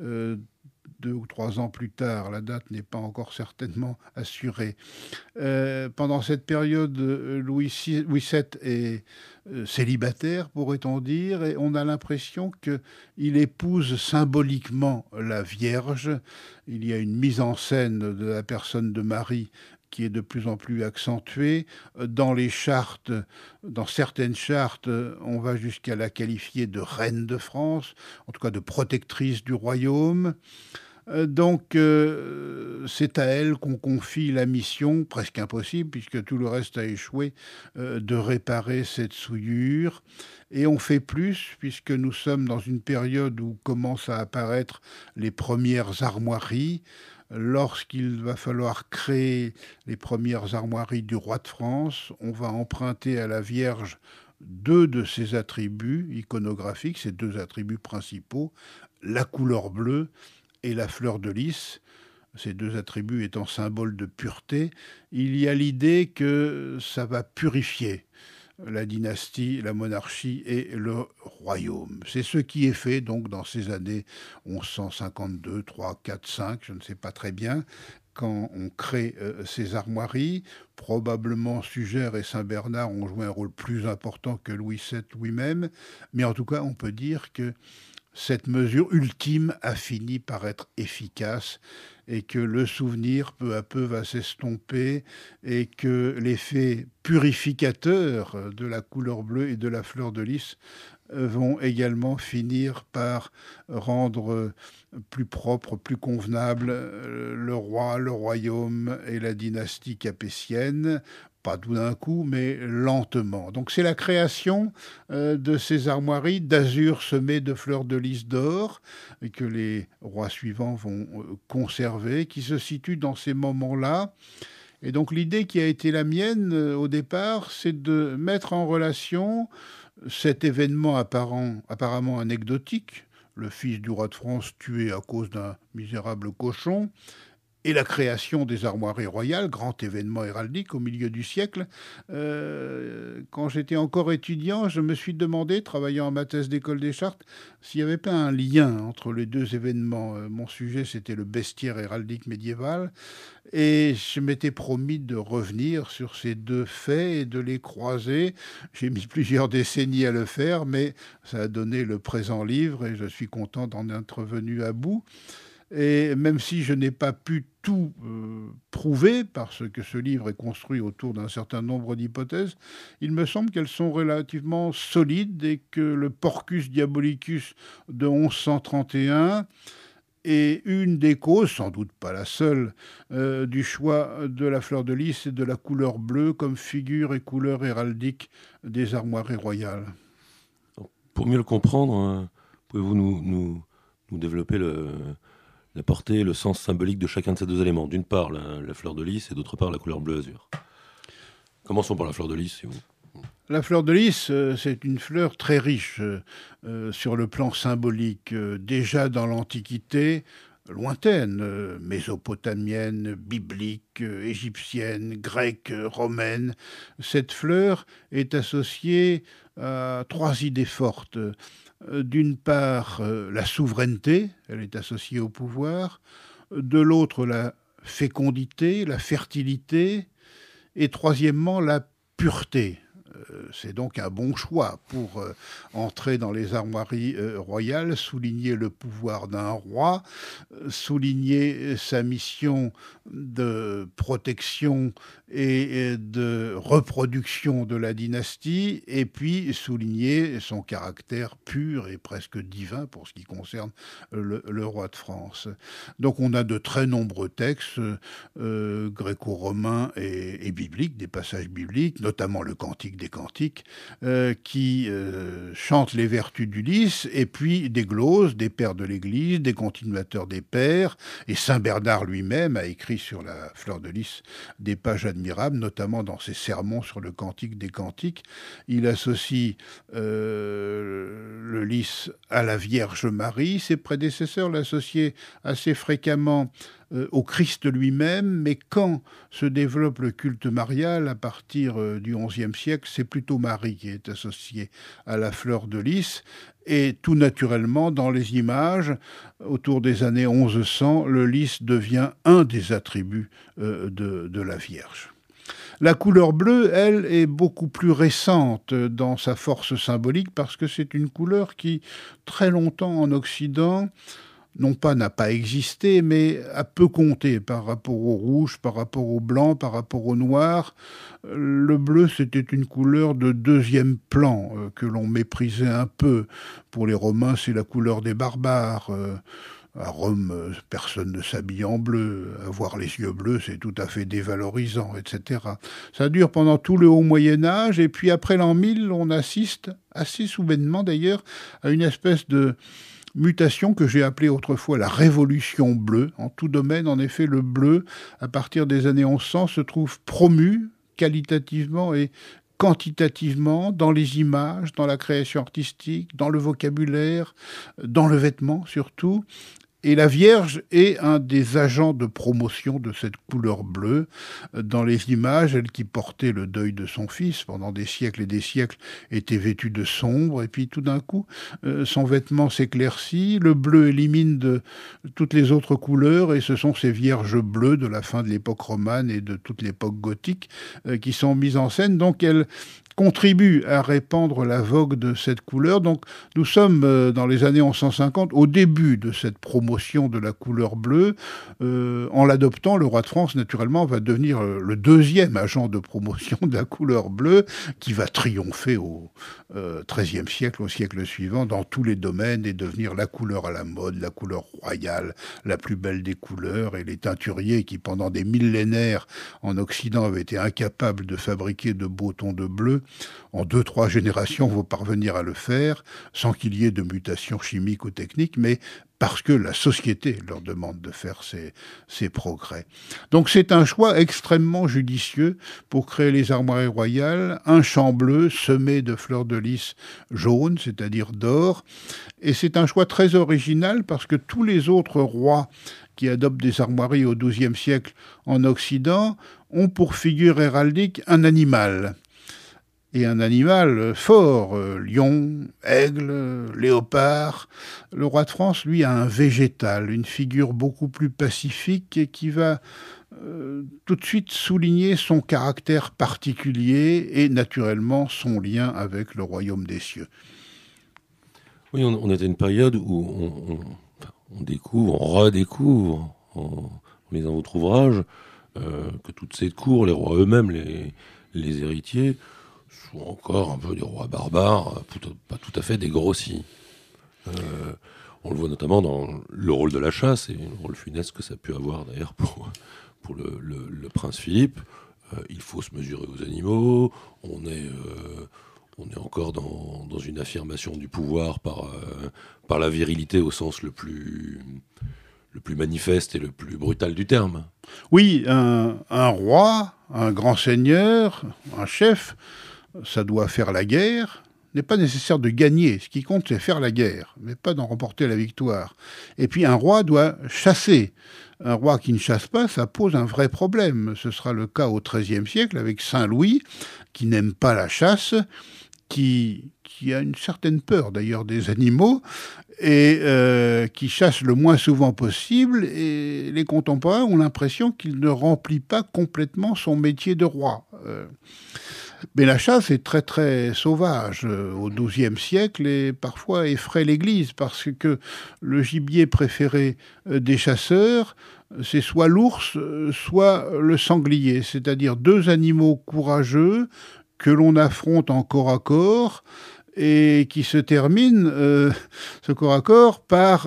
Speaker 3: 2 ou 3 ans plus tard, la date n'est pas encore certainement assurée. Pendant cette période, Louis VII est célibataire, pourrait-on dire, et on a l'impression qu'il épouse symboliquement la Vierge. Il y a une mise en scène de la personne de Marie qui est de plus en plus accentuée. Dans les chartes, dans certaines chartes, on va jusqu'à la qualifier de reine de France, en tout cas de protectrice du royaume. Donc, c'est à elle qu'on confie la mission, presque impossible, puisque tout le reste a échoué, de réparer cette souillure. Et on fait plus, puisque nous sommes dans une période où commencent à apparaître les premières armoiries. Lorsqu'il va falloir créer les premières armoiries du roi de France, on va emprunter à la Vierge deux de ses attributs iconographiques, ses deux attributs principaux, la couleur bleue et la fleur de lys, ces deux attributs étant symboles de pureté. Il y a l'idée que ça va purifier la dynastie, la monarchie et le royaume. C'est ce qui est fait donc dans ces années 1152, 3, 4, 5, je ne sais pas très bien, quand on crée ces armoiries. Probablement Sugère et Saint Bernard ont joué un rôle plus important que Louis VII lui-même, mais en tout cas on peut dire que cette mesure ultime a fini par être efficace et que le souvenir peu à peu va s'estomper et que l'effet purificateur de la couleur bleue et de la fleur de lys vont également finir par rendre plus propre, plus convenable le roi, le royaume et la dynastie capétienne. Pas tout d'un coup, mais lentement. Donc c'est la création de ces armoiries d'azur semées de fleurs de lys d'or que les rois suivants vont conserver, qui se situent dans ces moments-là. Et donc l'idée qui a été la mienne au départ, c'est de mettre en relation cet événement apparemment anecdotique, le fils du roi de France tué à cause d'un misérable cochon, et la création des armoiries royales, grand événement héraldique au milieu du siècle. Quand j'étais encore étudiant, je me suis demandé, travaillant à ma thèse d'école des chartes, s'il n'y avait pas un lien entre les deux événements. Mon sujet, c'était le bestiaire héraldique médiéval, et je m'étais promis de revenir sur ces deux faits et de les croiser. J'ai mis plusieurs décennies à le faire, mais ça a donné le présent livre, et je suis content d'en être venu à bout. Et même si je n'ai pas pu tout prouver, parce que ce livre est construit autour d'un certain nombre d'hypothèses, il me semble qu'elles sont relativement solides et que le Porcus Diabolicus de 1131 est une des causes, sans doute pas la seule, du choix de la fleur de lys et de la couleur bleue comme figure et couleur héraldique des armoiries royales.
Speaker 2: Pour mieux le comprendre, pouvez-vous nous développer la portée, le sens symbolique de chacun de ces deux éléments. D'une part, la fleur de lys et d'autre part, la couleur bleu azur. Commençons par la fleur de lys, si vous...
Speaker 3: La fleur de lys, c'est une fleur très riche sur le plan symbolique. Déjà dans l'Antiquité, lointaines, mésopotamiennes, bibliques, égyptiennes, grecques, romaines. Cette fleur est associée à 3 idées fortes. D'une part, la souveraineté, elle est associée au pouvoir. De l'autre, la fécondité, la fertilité. Et troisièmement, la pureté. C'est donc un bon choix pour entrer dans les armoiries royales, souligner le pouvoir d'un roi, souligner sa mission de protection et de reproduction de la dynastie, et puis souligner son caractère pur et presque divin pour ce qui concerne le roi de France. Donc on a de très nombreux textes gréco-romains et bibliques, des passages bibliques, notamment le Cantique des Cantiques, qui chantent les vertus du lys, et puis des gloses, des pères de l'Église, des continuateurs des pères, et Saint Bernard lui-même a écrit sur la fleur de lys des pages admirables, notamment dans ses sermons sur le Cantique des Cantiques. Il associe le lys à la Vierge Marie. Ses prédécesseurs l'associaient assez fréquemment au Christ lui-même, mais quand se développe le culte marial à partir du XIe siècle, c'est plutôt Marie qui est associée à la fleur de lys. Et tout naturellement, dans les images, autour des années 1100, le lys devient un des attributs de la Vierge. La couleur bleue, elle, est beaucoup plus récente dans sa force symbolique parce que c'est une couleur qui, très longtemps en Occident, non pas n'a pas existé, mais a peu compté par rapport au rouge, par rapport au blanc, par rapport au noir. Le bleu, c'était une couleur de deuxième plan, que l'on méprisait un peu. Pour les Romains, c'est la couleur des barbares. À Rome, personne ne s'habille en bleu. Avoir les yeux bleus, c'est tout à fait dévalorisant, etc. Ça dure pendant tout le haut Moyen-Âge, et puis après l'an 1000, on assiste, assez soudainement d'ailleurs, à une espèce de mutation que j'ai appelée autrefois la révolution bleue. En tout domaine, en effet, le bleu, à partir des années 1100, se trouve promu qualitativement et quantitativement dans les images, dans la création artistique, dans le vocabulaire, dans le vêtement surtout. Et la Vierge est un des agents de promotion de cette couleur bleue. Dans les images, elle qui portait le deuil de son fils pendant des siècles et des siècles était vêtue de sombre, et puis tout d'un coup, son vêtement s'éclaircit, le bleu élimine de toutes les autres couleurs, et ce sont ces vierges bleues de la fin de l'époque romane et de toute l'époque gothique qui sont mises en scène. Donc elle contribue à répandre la vogue de cette couleur. Donc nous sommes dans les années 1150, au début de cette promotion de la couleur bleue. En l'adoptant, le roi de France, naturellement, va devenir le deuxième agent de promotion de la couleur bleue, qui va triompher au XIIIe siècle, au siècle suivant, dans tous les domaines, et devenir la couleur à la mode, la couleur royale, la plus belle des couleurs. Et les teinturiers qui, pendant des millénaires, en Occident, avaient été incapables de fabriquer de beaux tons de bleu, en 2-3 générations vont parvenir à le faire, sans qu'il y ait de mutations chimiques ou techniques, mais parce que la société leur demande de faire ces progrès. Donc c'est un choix extrêmement judicieux pour créer les armoiries royales, un champ bleu semé de fleurs de lys jaunes, c'est-à-dire d'or, et c'est un choix très original parce que tous les autres rois qui adoptent des armoiries au XIIe siècle en Occident ont pour figure héraldique un animal. Et un animal fort, lion, aigle, léopard. Le roi de France, lui, a un végétal, une figure beaucoup plus pacifique et qui va tout de suite souligner son caractère particulier et naturellement son lien avec le royaume des cieux.
Speaker 2: Oui, on est à une période où on découvre, on redécouvre, en lisant votre ouvrage, que toutes ces cours, les rois eux-mêmes, les héritiers, sont encore un peu des rois barbares, pas tout à fait dégrossis. On le voit notamment dans le rôle de la chasse, et le rôle funeste que ça a pu avoir d'ailleurs pour le prince Philippe. Il faut se mesurer aux animaux, on est encore dans une affirmation du pouvoir par la virilité au sens le plus manifeste et le plus brutal du terme.
Speaker 3: Oui, un roi, un grand seigneur, un chef, ça doit faire la guerre, n'est pas nécessaire de gagner. Ce qui compte, c'est faire la guerre, mais pas d'en remporter la victoire. Et puis un roi doit chasser. Un roi qui ne chasse pas, ça pose un vrai problème. Ce sera le cas au XIIIe siècle avec Saint Louis, qui n'aime pas la chasse, qui a une certaine peur d'ailleurs des animaux, et qui chasse le moins souvent possible, et les contemporains ont l'impression qu'il ne remplit pas complètement son métier de roi. Mais la chasse est très très sauvage au XIIe siècle et parfois effraie l'Église, parce que le gibier préféré des chasseurs, c'est soit l'ours, soit le sanglier, c'est-à-dire deux animaux courageux que l'on affronte en corps à corps, et qui se termine, ce corps à corps, par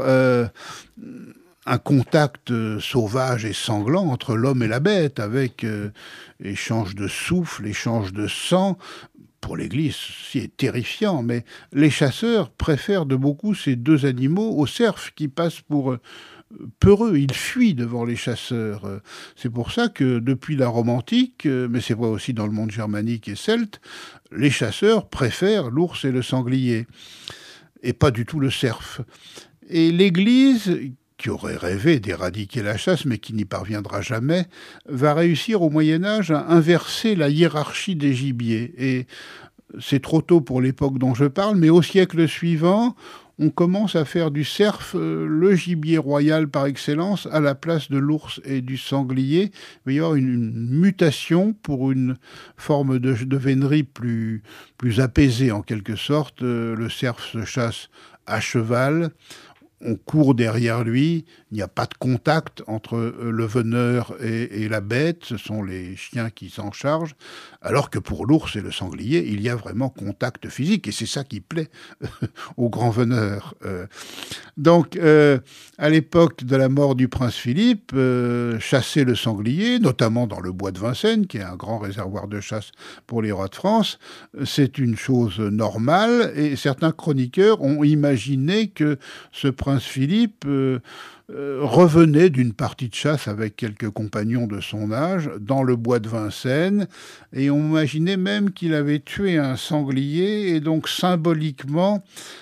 Speaker 3: un contact sauvage et sanglant entre l'homme et la bête, avec échange de souffle, échange de sang. Pour l'Église, c'est terrifiant, mais les chasseurs préfèrent de beaucoup ces deux animaux aux cerfs qui passent pour peureux, ils fuient devant les chasseurs. C'est pour ça que depuis la Rome antique, mais c'est vrai aussi dans le monde germanique et celte, les chasseurs préfèrent l'ours et le sanglier, et pas du tout le cerf. Et l'Église, qui aurait rêvé d'éradiquer la chasse, mais qui n'y parviendra jamais, va réussir au Moyen-Âge à inverser la hiérarchie des gibiers. Et c'est trop tôt pour l'époque dont je parle, mais au siècle suivant, on commence à faire du cerf le gibier royal par excellence à la place de l'ours et du sanglier. Il va y avoir une mutation pour une forme de vénerie plus apaisée en quelque sorte. Le cerf se chasse à cheval. On court derrière lui, il n'y a pas de contact entre le veneur et la bête, ce sont les chiens qui s'en chargent, alors que pour l'ours et le sanglier, il y a vraiment contact physique, et c'est ça qui plaît aux grands veneurs. Donc, à l'époque de la mort du prince Philippe, chasser le sanglier, notamment dans le bois de Vincennes, qui est un grand réservoir de chasse pour les rois de France, c'est une chose normale, et certains chroniqueurs ont imaginé que ce prince Philippe revenait d'une partie de chasse avec quelques compagnons de son âge dans le bois de Vincennes, et on imaginait même qu'il avait tué un sanglier, et donc symboliquement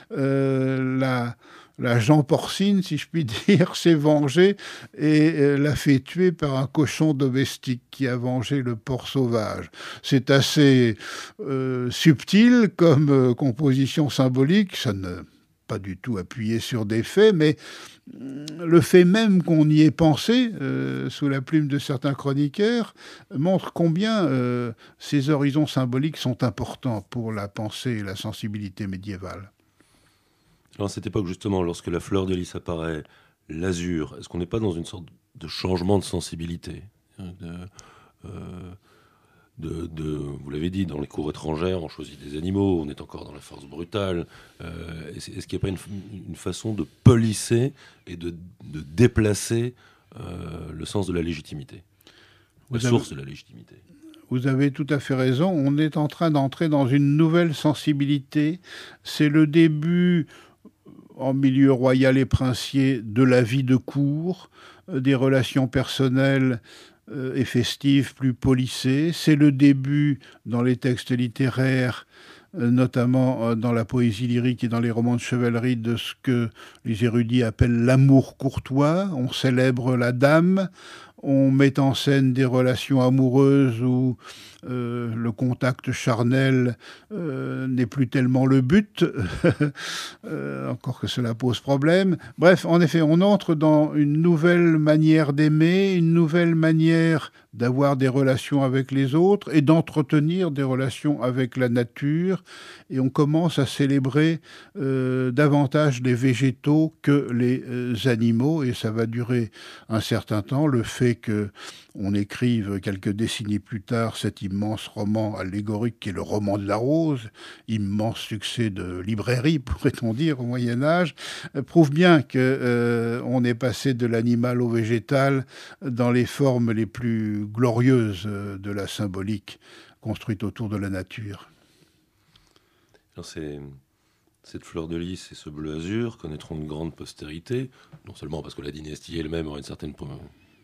Speaker 3: la Jean Porcine, si je puis dire, s'est vengée et l'a fait tuer par un cochon domestique qui a vengé le porc sauvage. C'est assez subtil comme composition symbolique, ça ne pas du tout appuyé sur des faits, mais le fait même qu'on y ait pensé, sous la plume de certains chroniqueurs, montre combien ces horizons symboliques sont importants pour la pensée et la sensibilité médiévale.
Speaker 2: Alors à cette époque, justement, lorsque la fleur de lys apparaît, l'azur, est-ce qu'on n'est pas dans une sorte de changement de sensibilité vous l'avez dit, dans les cours étrangères, on choisit des animaux, on est encore dans la force brutale. Est-ce qu'il n'y a pas une façon de polisser et de déplacer le sens de la légitimité, source de la légitimité?
Speaker 3: Vous avez tout à fait raison. On est en train d'entrer dans une nouvelle sensibilité. C'est le début, en milieu royal et princier, de la vie de cour, des relations personnelles et festives plus polissées. C'est le début, dans les textes littéraires, notamment dans la poésie lyrique et dans les romans de chevalerie, de ce que les érudits appellent l'amour courtois. On célèbre la dame, on met en scène des relations amoureuses où le contact charnel n'est plus tellement le but, encore que cela pose problème. Bref, en effet, on entre dans une nouvelle manière d'aimer, une nouvelle manière d'avoir des relations avec les autres et d'entretenir des relations avec la nature. Et on commence à célébrer davantage les végétaux que les animaux, et ça va durer un certain temps. Le fait qu'on écrive quelques décennies plus tard cet immense roman allégorique qui est le roman de la rose, immense succès de librairie, pourrait-on dire, au Moyen-Âge, prouve bien qu'on est passé de l'animal au végétal dans les formes les plus glorieuses de la symbolique construite autour de la nature.
Speaker 2: Alors cette fleur de lys et ce bleu azur connaîtront une grande postérité, non seulement parce que la dynastie elle-même aura une certaine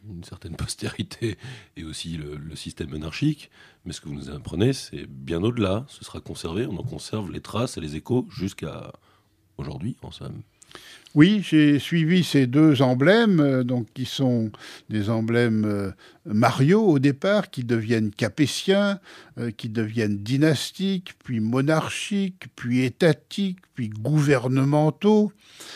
Speaker 2: une certaine postérité et aussi le système monarchique. Mais ce que vous nous apprenez, c'est bien au-delà. Ce sera conservé, on en conserve les traces et les échos jusqu'à aujourd'hui, en somme.
Speaker 3: Oui, j'ai suivi ces deux emblèmes, donc qui sont des emblèmes mariaux au départ, qui deviennent capétiens, qui deviennent dynastiques, puis monarchiques, puis étatiques, puis gouvernementaux.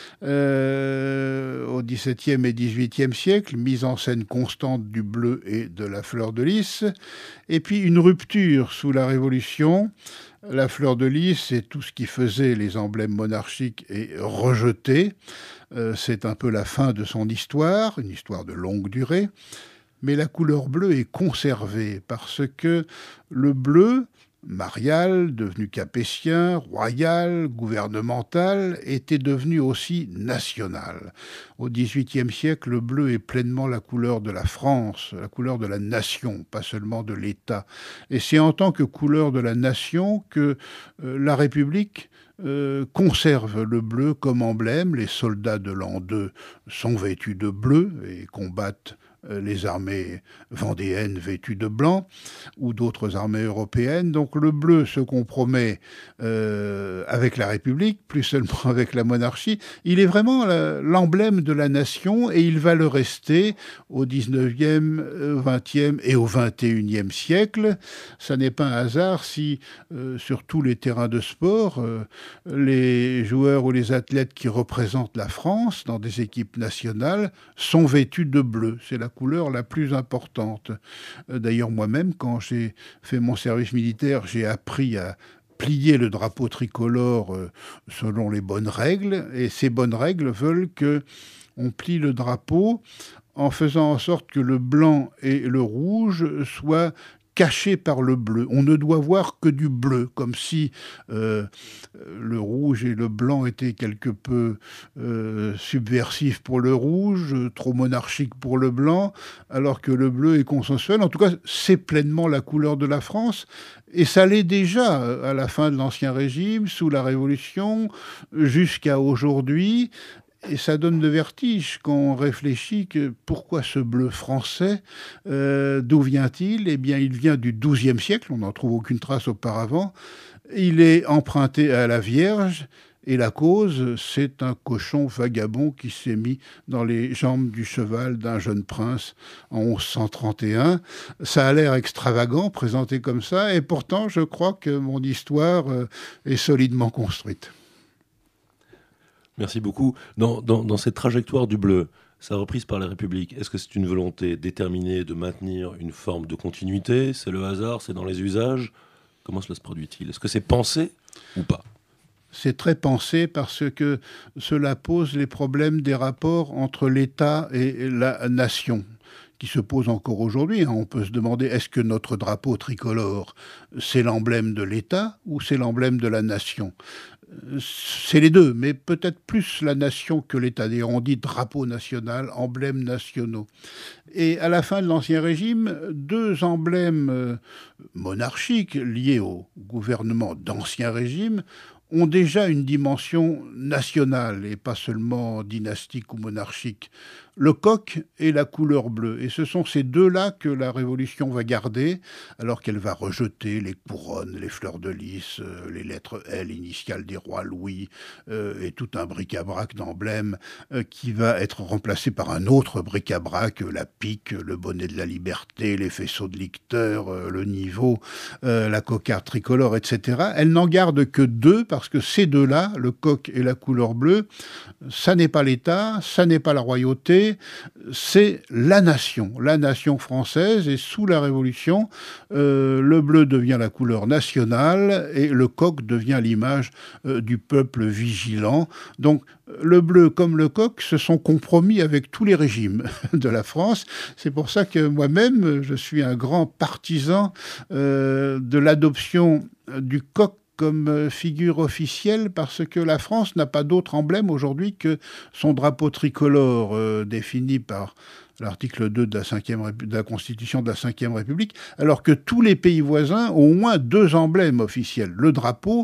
Speaker 3: Au XVIIe et XVIIIe siècle, mise en scène constante du bleu et de la fleur de lys, et puis une rupture sous la Révolution. La fleur de lys et tout ce qui faisait les emblèmes monarchiques est rejeté. C'est un peu la fin de son histoire, une histoire de longue durée. Mais la couleur bleue est conservée parce que le bleu, marial, devenu capétien, royal, gouvernemental, était devenu aussi national. Au XVIIIe siècle, le bleu est pleinement la couleur de la France, la couleur de la nation, pas seulement de l'État. Et c'est en tant que couleur de la nation que la République conserve le bleu comme emblème. Les soldats de l'an 2 sont vêtus de bleu et combattent les armées vendéennes vêtues de blanc ou d'autres armées européennes. Donc le bleu se compromet avec la République, plus seulement avec la monarchie. Il est vraiment l'emblème de la nation et il va le rester au 19e, 20e et au 21e siècle. Ça n'est pas un hasard si sur tous les terrains de sport, les joueurs ou les athlètes qui représentent la France dans des équipes nationales sont vêtus de bleu. C'est la couleur la plus importante. D'ailleurs, moi-même, quand j'ai fait mon service militaire, j'ai appris à plier le drapeau tricolore selon les bonnes règles. Et ces bonnes règles veulent qu'on plie le drapeau en faisant en sorte que le blanc et le rouge soient caché par le bleu. On ne doit voir que du bleu, comme si le rouge et le blanc étaient quelque peu subversifs pour le rouge, trop monarchiques pour le blanc, alors que le bleu est consensuel. En tout cas, c'est pleinement la couleur de la France. Et ça l'est déjà à la fin de l'Ancien Régime, sous la Révolution, jusqu'à aujourd'hui. Et ça donne le vertige quand on réfléchit que pourquoi ce bleu français, d'où vient-il ? Eh bien, il vient du XIIe siècle, on n'en trouve aucune trace auparavant. Il est emprunté à la Vierge, et la cause, c'est un cochon vagabond qui s'est mis dans les jambes du cheval d'un jeune prince en 1131. Ça a l'air extravagant, présenté comme ça, et pourtant, je crois que mon histoire est solidement construite.
Speaker 2: Merci beaucoup. Dans cette trajectoire du bleu, sa reprise par la République, est-ce que c'est une volonté déterminée de maintenir une forme de continuité ? C'est le hasard ? C'est dans les usages ? Comment cela se produit-il ? Est-ce que c'est pensé ou pas ?
Speaker 3: C'est très pensé parce que cela pose les problèmes des rapports entre l'État et la nation, qui se pose encore aujourd'hui. On peut se demander, est-ce que notre drapeau tricolore, c'est l'emblème de l'État ou c'est l'emblème de la nation ? C'est les deux, mais peut-être plus la nation que l'État. D'ailleurs, on dit drapeau national, emblèmes nationaux. Et à la fin de l'Ancien Régime, deux emblèmes monarchiques liés au gouvernement d'Ancien Régime ont déjà une dimension nationale et pas seulement dynastique ou monarchique. Le coq et la couleur bleue. Et ce sont ces deux-là que la Révolution va garder, alors qu'elle va rejeter les couronnes, les fleurs de lys, les lettres L initiales des rois Louis, et tout un bric-à-brac d'emblèmes qui va être remplacé par un autre bric-à-brac, la pique, le bonnet de la liberté, les faisceaux de licteurs, le niveau, la cocarde tricolore, etc. Elle n'en garde que deux, parce que ces deux-là, le coq et la couleur bleue, ça n'est pas l'État, ça n'est pas la royauté, c'est la nation française. Et sous la Révolution, le bleu devient la couleur nationale et le coq devient l'image du peuple vigilant. Donc le bleu comme le coq se sont compromis avec tous les régimes de la France. C'est pour ça que moi-même, je suis un grand partisan de l'adoption du coq comme figure officielle, parce que la France n'a pas d'autre emblème aujourd'hui que son drapeau tricolore défini par l'article 2 de la Constitution de la Ve République, alors que tous les pays voisins ont au moins deux emblèmes officiels, le drapeau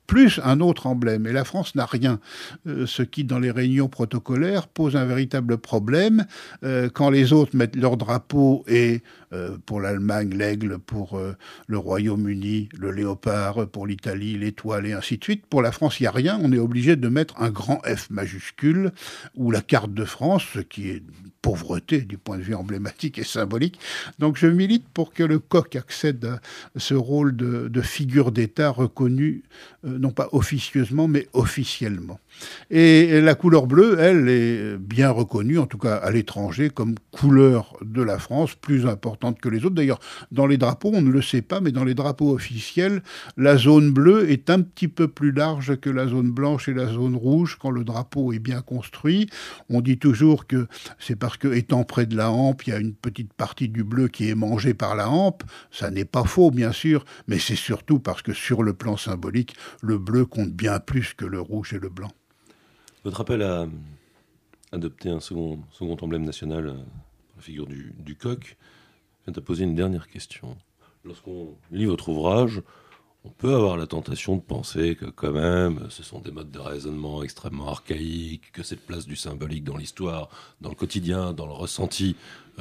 Speaker 3: plus un autre emblème. Et la France n'a rien, ce qui, dans les réunions protocolaires, pose un véritable problème. Quand les autres mettent leur drapeau et pour l'Allemagne, l'aigle, pour le Royaume-Uni, le léopard, pour l'Italie, l'étoile et ainsi de suite. Pour la France, il n'y a rien. On est obligé de mettre un grand F majuscule ou la carte de France, ce qui est pauvreté du point de vue emblématique et symbolique. Donc je milite pour que le coq accède à ce rôle de figure d'État reconnue, non pas officieusement, mais officiellement. Et la couleur bleue, elle, est bien reconnue, en tout cas à l'étranger, comme couleur de la France, plus importante que les autres. D'ailleurs, dans les drapeaux, on ne le sait pas, mais dans les drapeaux officiels, la zone bleue est un petit peu plus large que la zone blanche et la zone rouge quand le drapeau est bien construit. On dit toujours que c'est parce que, étant près de la hampe, il y a une petite partie du bleu qui est mangée par la hampe. Ça n'est pas faux, bien sûr, mais c'est surtout parce que sur le plan symbolique, le bleu compte bien plus que le rouge et le blanc.
Speaker 2: Votre appel à adopter un second emblème national, la figure du coq, vient à poser une dernière question. Lorsqu'on lit votre ouvrage, on peut avoir la tentation de penser que quand même, ce sont des modes de raisonnement extrêmement archaïques, que cette place du symbolique dans l'histoire, dans le quotidien, dans le ressenti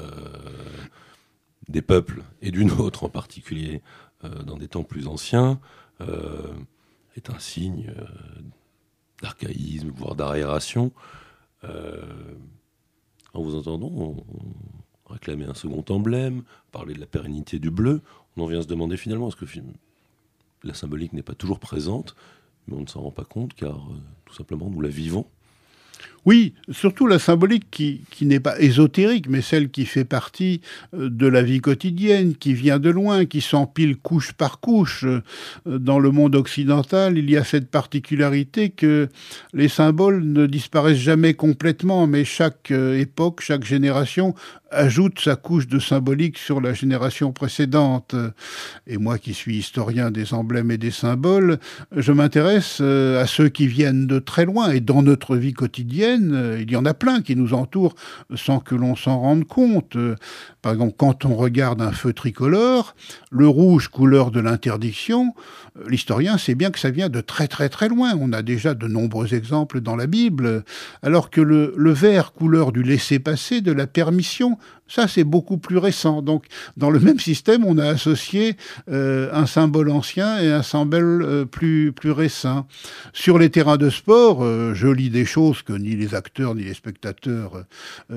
Speaker 2: des peuples et du nôtre en particulier, dans des temps plus anciens, est un signe d'archaïsme, voire d'arriération. En vous entendant, on réclamait un second emblème, parler de la pérennité du bleu. On en vient à se demander finalement, est-ce que la symbolique n'est pas toujours présente, mais on ne s'en rend pas compte, car tout simplement nous la vivons.
Speaker 3: Oui, surtout la symbolique qui n'est pas ésotérique, mais celle qui fait partie de la vie quotidienne, qui vient de loin, qui s'empile couche par couche. Dans le monde occidental, il y a cette particularité que les symboles ne disparaissent jamais complètement, mais chaque époque, chaque génération ajoute sa couche de symbolique sur la génération précédente. Et moi qui suis historien des emblèmes et des symboles, je m'intéresse à ceux qui viennent de très loin. Et dans notre vie quotidienne, il y en a plein qui nous entourent sans que l'on s'en rende compte. Par exemple, quand on regarde un feu tricolore, le rouge, couleur de l'interdiction, l'historien sait bien que ça vient de très très très loin. On a déjà de nombreux exemples dans la Bible. Alors que le vert, couleur du laisser-passer, de la permission, ça c'est beaucoup plus récent. Donc dans le même système, on a associé un symbole ancien et un symbole plus récent. Sur les terrains de sport, je lis des choses que ni les acteurs ni les spectateurs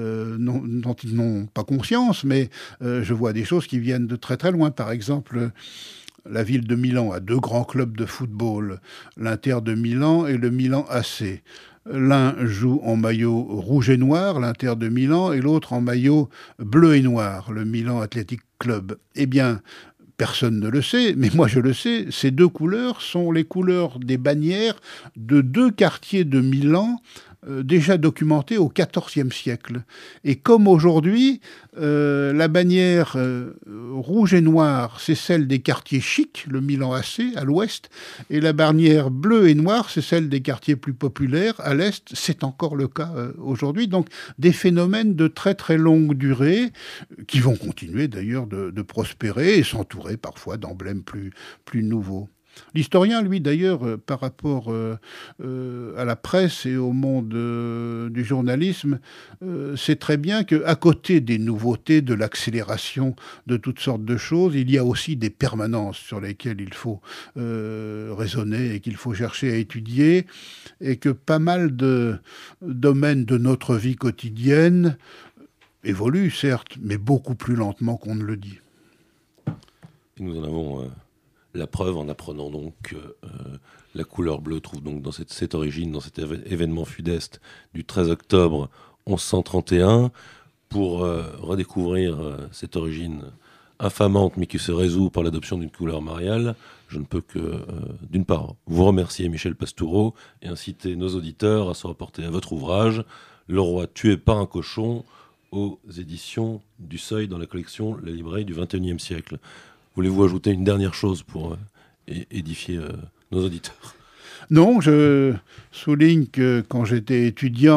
Speaker 3: dont ils n'ont pas conscience, mais je vois des choses qui viennent de très très loin. Par exemple, la ville de Milan a deux grands clubs de football, l'Inter de Milan et le Milan AC. L'un joue en maillot rouge et noir, l'Inter de Milan, et l'autre en maillot bleu et noir, le Milan Athletic Club. Eh bien, personne ne le sait, mais moi je le sais, ces deux couleurs sont les couleurs des bannières de deux quartiers de Milan déjà documentés au XIVe siècle. Et comme aujourd'hui, la bannière rouge et noire, c'est celle des quartiers chics, le Milan AC, à l'ouest, et la bannière bleue et noire, c'est celle des quartiers plus populaires, à l'est. C'est encore le cas aujourd'hui. Donc, des phénomènes de très très longue durée, qui vont continuer d'ailleurs de prospérer et s'entourer parfois d'emblèmes plus nouveaux. L'historien, lui, d'ailleurs, par rapport à la presse et au monde du journalisme, sait très bien qu'à côté des nouveautés, de l'accélération de toutes sortes de choses, il y a aussi des permanences sur lesquelles il faut raisonner et qu'il faut chercher à étudier, et que pas mal de domaines de notre vie quotidienne évoluent, certes, mais beaucoup plus lentement qu'on ne le dit.
Speaker 2: Et nous en avons la preuve en apprenant donc que la couleur bleue trouve donc dans cette origine, dans cet événement funeste du 13 octobre 1131, pour redécouvrir cette origine infamante mais qui se résout par l'adoption d'une couleur mariale. Je ne peux que, d'une part, vous remercier, Michel Pastoureau, et inciter nos auditeurs à se rapporter à votre ouvrage « Le roi tué par un cochon » aux éditions du Seuil dans la collection La librairie du XXIe siècle. Voulez-vous ajouter une dernière chose pour édifier nos auditeurs ?
Speaker 3: Non, je souligne que quand j'étais étudiant,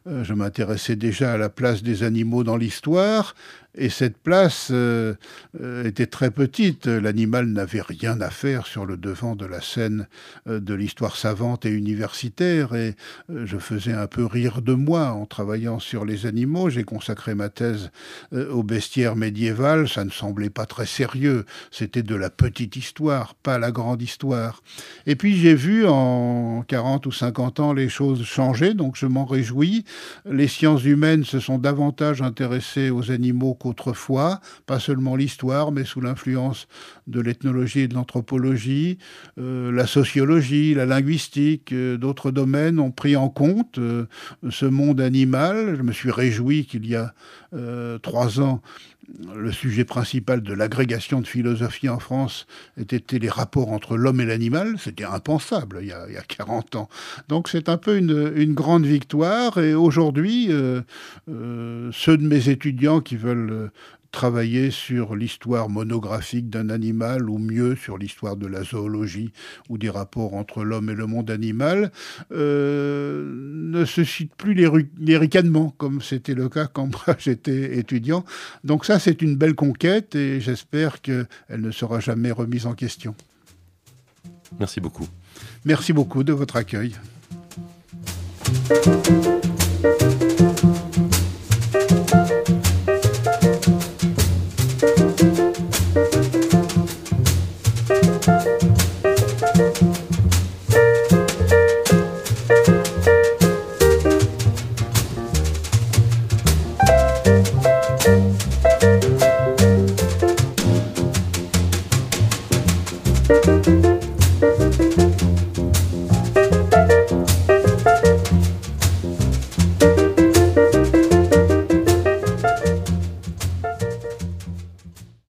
Speaker 3: je m'intéressais déjà à la place des animaux dans l'histoire. Et cette place était très petite. L'animal n'avait rien à faire sur le devant de la scène de l'histoire savante et universitaire. Et je faisais un peu rire de moi en travaillant sur les animaux. J'ai consacré ma thèse au bestiaire médiéval. Ça ne semblait pas très sérieux. C'était de la petite histoire, pas la grande histoire. Et puis j'ai vu en 40 ou 50 ans les choses changer, donc je m'en réjouis. Les sciences humaines se sont davantage intéressées aux animaux qu'autrefois, pas seulement l'histoire, mais sous l'influence de l'ethnologie et de l'anthropologie. La sociologie, la linguistique, d'autres domaines ont pris en compte ce monde animal. Je me suis réjoui qu'il y a 3 ans, le sujet principal de l'agrégation de philosophie en France était les rapports entre l'homme et l'animal. C'était impensable il y a 40 ans. Donc c'est un peu une grande victoire. Et aujourd'hui, ceux de mes étudiants qui veulent travailler sur l'histoire monographique d'un animal, ou mieux sur l'histoire de la zoologie ou des rapports entre l'homme et le monde animal, ne suscitent plus les ricanements, comme c'était le cas quand moi j'étais étudiant. Donc ça, c'est une belle conquête et j'espère qu'elle ne sera jamais remise en question.
Speaker 2: Merci beaucoup.
Speaker 3: Merci beaucoup de votre accueil.